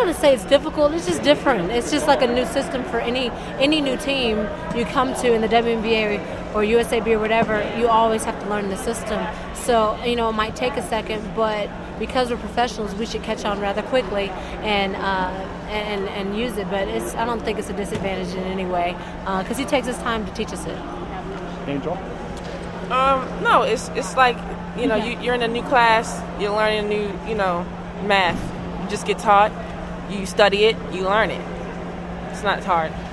wouldn't say it's difficult. It's just different. It's just like a new system for any new team you come to in the WNBA or USAB or whatever. You always have to learn the system. So, it might take a second, but because we're professionals, we should catch on rather quickly and use it. But I don't think it's a disadvantage in any way because he takes his time to teach us it. Angel? No, it's like, you're in a new class, you're learning new, math. You just get taught, you study it, you learn it. It's not hard.